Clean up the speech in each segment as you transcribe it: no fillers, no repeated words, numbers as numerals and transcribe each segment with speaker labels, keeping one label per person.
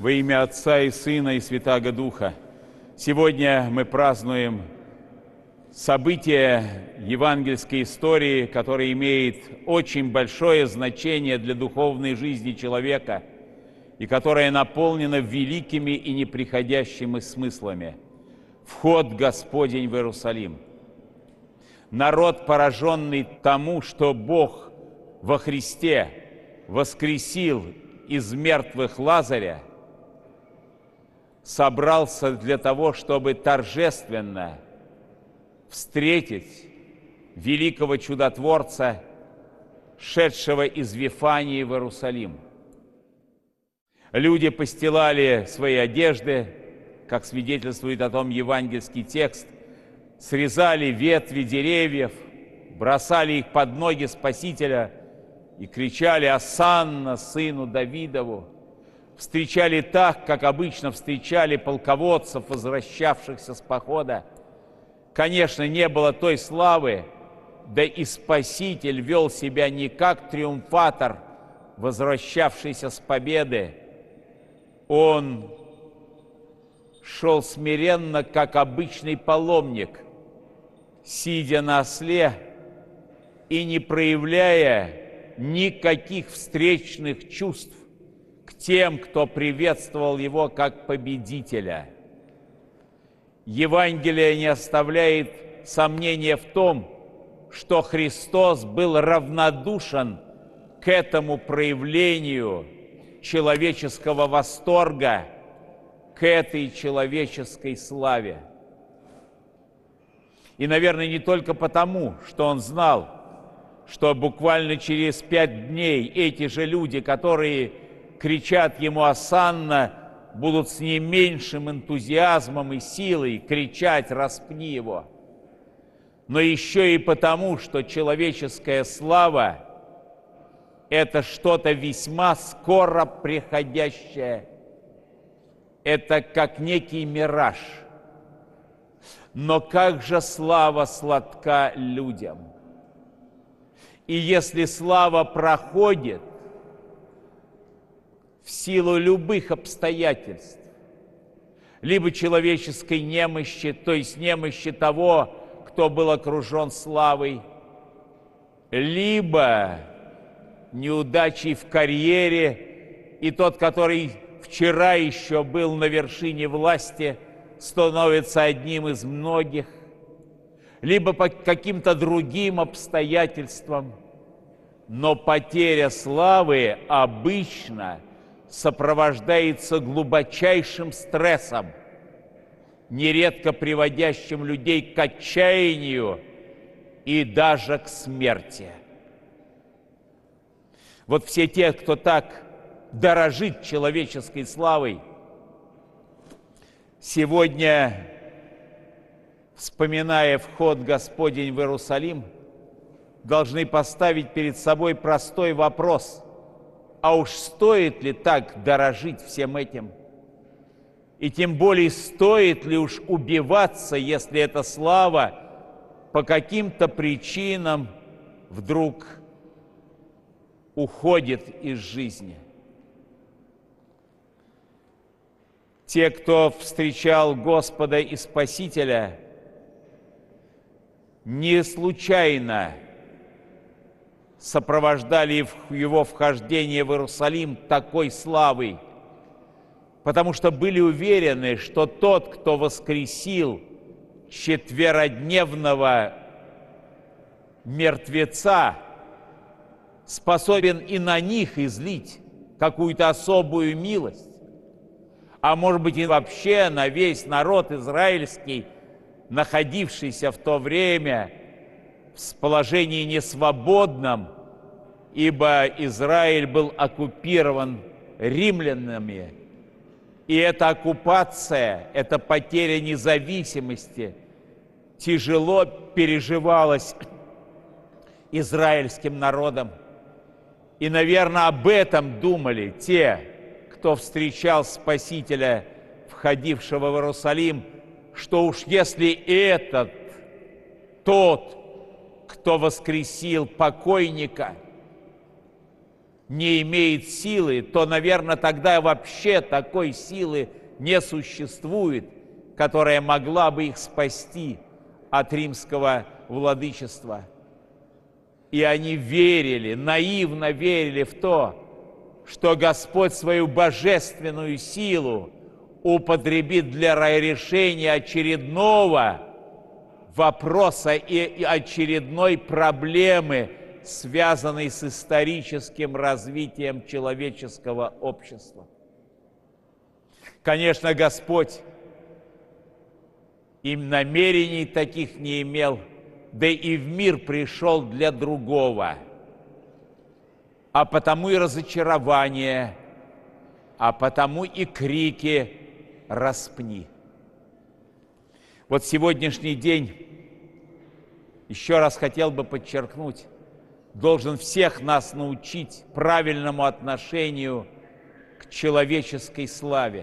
Speaker 1: Во имя Отца и Сына и Святаго Духа. Сегодня мы празднуем событие евангельской истории, которое имеет очень большое значение для духовной жизни человека и которое наполнено великими и неприходящими смыслами. Вход Господень в Иерусалим. Народ, пораженный тому, что Бог во Христе воскресил из мертвых Лазаря, собрался для того, чтобы торжественно встретить великого чудотворца, шедшего из Вифании в Иерусалим. Люди постилали свои одежды, как свидетельствует о том евангельский текст, срезали ветви деревьев, бросали их под ноги Спасителя и кричали «Осанна, сыну Давидову!». Встречали так, как обычно встречали полководцев, возвращавшихся с похода. Конечно, не было той славы, да и Спаситель вел себя не как триумфатор, возвращавшийся с победы. Он шел смиренно, как обычный паломник, сидя на осле и не проявляя никаких встречных чувств к тем, кто приветствовал его как победителя. Евангелие не оставляет сомнения в том, что Христос был равнодушен к этому проявлению человеческого восторга, к этой человеческой славе. И, наверное, не только потому, что он знал, что буквально через 5 дней эти же люди, которые кричат ему «Осанна», будут с не меньшим энтузиазмом и силой кричать «Распни его». Но еще и потому, что человеческая слава – это что-то весьма скоро приходящее. Это как некий мираж. Но как же слава сладка людям! И если слава проходит в силу любых обстоятельств, либо человеческой немощи, то есть немощи того, кто был окружен славой, либо неудачей в карьере, и тот, который вчера еще был на вершине власти, становится одним из многих, либо по каким-то другим обстоятельствам. Но потеря славы обычно сопровождается глубочайшим стрессом, нередко приводящим людей к отчаянию и даже к смерти. Вот все те, кто так дорожит человеческой славой, сегодня, вспоминая вход Господень в Иерусалим, должны поставить перед собой простой вопрос: а уж стоит ли так дорожить всем этим? И тем более, стоит ли уж убиваться, если эта слава по каким-то причинам вдруг уходит из жизни? Те, кто встречал Господа и Спасителя, не случайно сопровождали его вхождение в Иерусалим такой славой, потому что были уверены, что тот, кто воскресил четверодневного мертвеца, способен и на них излить какую-то особую милость, а может быть и вообще на весь народ израильский, находившийся в то время в положении несвободном, ибо Израиль был оккупирован римлянами. И эта оккупация, эта потеря независимости тяжело переживалась израильским народом. И, наверное, об этом думали те, кто встречал Спасителя, входившего в Иерусалим, что уж если этот, тот, кто воскресил покойника, не имеет силы, то, наверное, тогда вообще такой силы не существует, которая могла бы их спасти от римского владычества. И они верили, наивно верили в то, что Господь свою божественную силу употребит для решения очередного вопроса и очередной проблемы, связанной с историческим развитием человеческого общества. Конечно, Господь им намерений таких не имел, да и в мир пришел для другого. А потому и разочарование, а потому и крики «распни». Вот сегодняшний день, еще раз хотел бы подчеркнуть, должен всех нас научить правильному отношению к человеческой славе.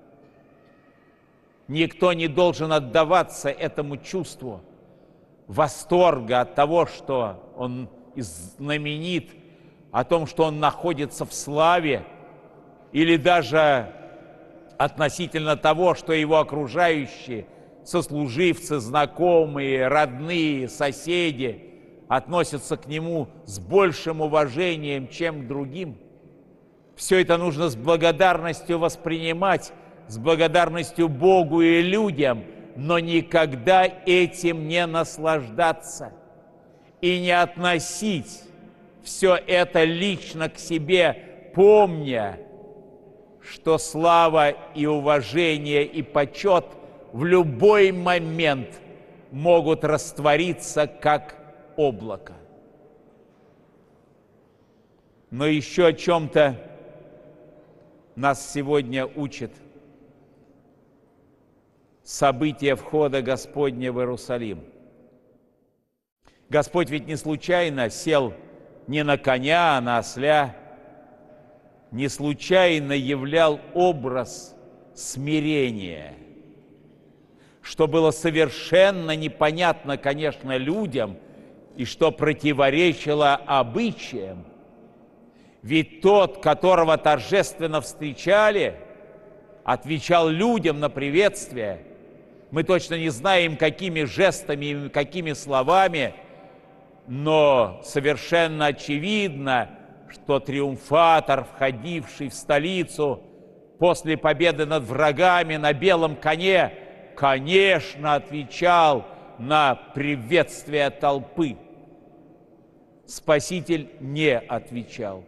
Speaker 1: Никто не должен отдаваться этому чувству восторга от того, что он знаменит, о том, что он находится в славе, или даже относительно того, что его окружающие, сослуживцы, знакомые, родные, соседи относятся к нему с большим уважением, чем к другим. Все это нужно с благодарностью воспринимать, с благодарностью Богу и людям, но никогда этим не наслаждаться и не относить все это лично к себе, помня, что слава и уважение и почет в любой момент могут раствориться, как облако. Но еще о чем-то нас сегодня учит событие входа Господня в Иерусалим. Господь ведь не случайно сел не на коня, а на осля, не случайно являл образ смирения, что было совершенно непонятно, конечно, людям, и что противоречило обычаям. Ведь тот, которого торжественно встречали, отвечал людям на приветствие. Мы точно не знаем, какими жестами, какими словами, но совершенно очевидно, что триумфатор, входивший в столицу после победы над врагами на белом коне, конечно, отвечал на приветствие толпы. Спаситель не отвечал.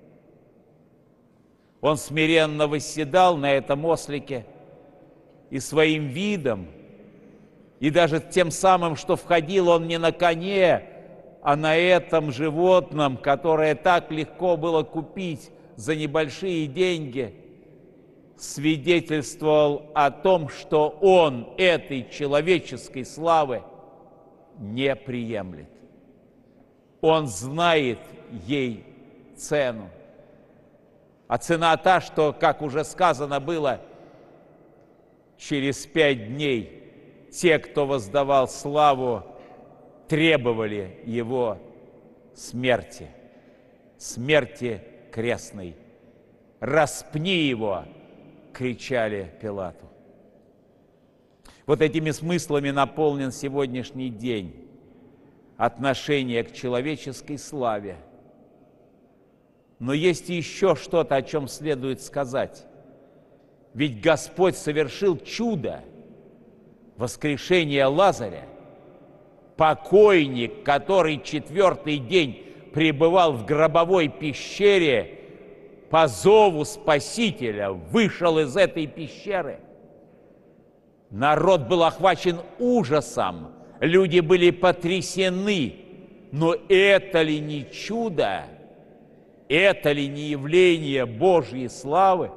Speaker 1: Он смиренно восседал на этом ослике и своим видом, и даже тем самым, что входил он не на коне, а на этом животном, которое так легко было купить за небольшие деньги, свидетельствовал о том, что он этой человеческой славы не приемлет. Он знает ей цену. А цена та, что, как уже сказано было, через 5 дней те, кто воздавал славу, требовали его смерти, смерти крестной. «Распни его!» — кричали Пилату. Вот этими смыслами наполнен сегодняшний день отношение к человеческой славе. Но есть еще что-то, о чем следует сказать. Ведь Господь совершил чудо воскрешения Лазаря. Покойник, который 4-й день пребывал в гробовой пещере, по зову Спасителя вышел из этой пещеры. Народ был охвачен ужасом, люди были потрясены. Но это ли не чудо? Это ли не явление Божьей славы?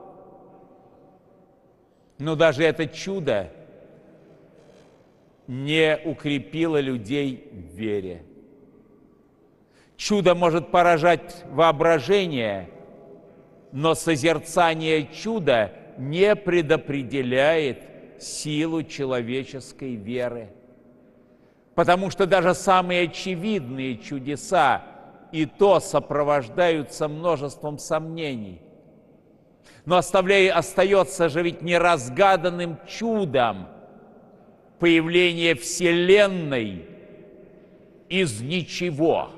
Speaker 1: Но даже это чудо не укрепило людей в вере. Чудо может поражать воображение, но созерцание чуда не предопределяет силу человеческой веры. Потому что даже самые очевидные чудеса и то сопровождаются множеством сомнений. Но остается же ведь неразгаданным чудом появление Вселенной из ничего.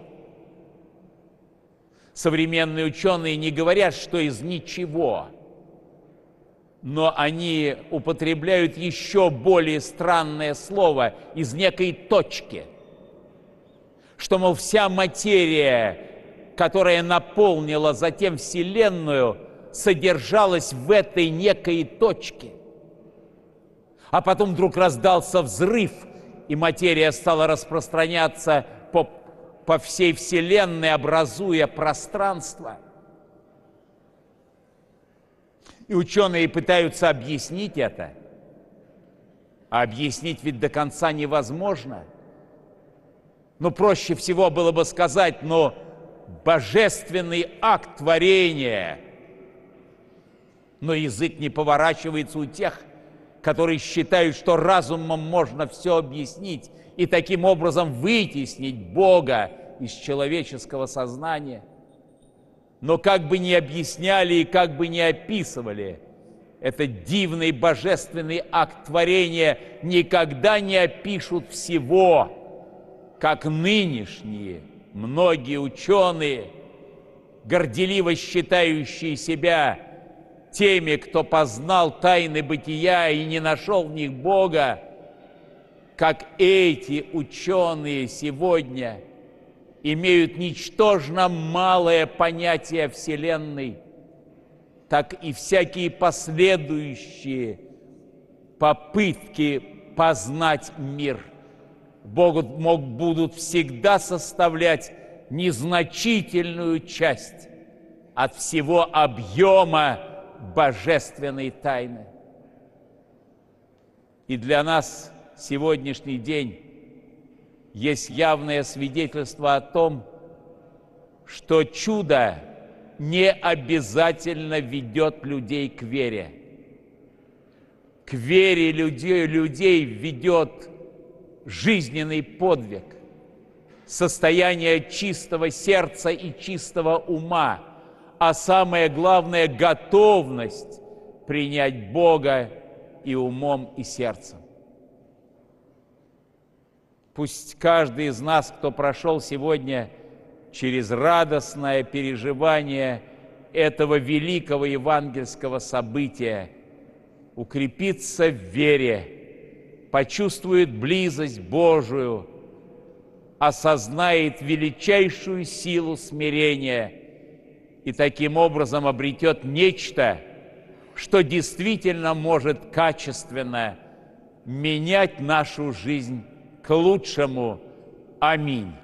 Speaker 1: Современные ученые не говорят, что из ничего, но они употребляют еще более странное слово – из некой точки. Что, мол, вся материя, которая наполнила затем Вселенную, содержалась в этой некой точке. А потом вдруг раздался взрыв, и материя стала распространяться по всей Вселенной, образуя пространство. И ученые пытаются объяснить это, а объяснить ведь до конца невозможно. Но проще всего было бы сказать, но божественный акт творения. Но язык не поворачивается у тех, которые считают, что разумом можно все объяснить и таким образом вытеснить Бога из человеческого сознания. Но как бы ни объясняли и как бы ни описывали, этот дивный божественный акт творения никогда не опишут всего, как нынешние многие ученые, горделиво считающие себя теми, кто познал тайны бытия и не нашел в них Бога, как эти ученые сегодня имеют ничтожно малое понятие о Вселенной, так и всякие последующие попытки познать мир будут всегда составлять незначительную часть от всего объема божественной тайны. И для нас сегодняшний день есть явное свидетельство о том, что чудо не обязательно ведет людей к вере. К вере людей ведет жизненный подвиг, состояние чистого сердца и чистого ума, а самое главное – готовность принять Бога и умом, и сердцем. Пусть каждый из нас, кто прошел сегодня через радостное переживание этого великого евангельского события, укрепится в вере, почувствует близость Божию, осознает величайшую силу смирения и таким образом обретет нечто, что действительно может качественно менять нашу жизнь к лучшему. Аминь.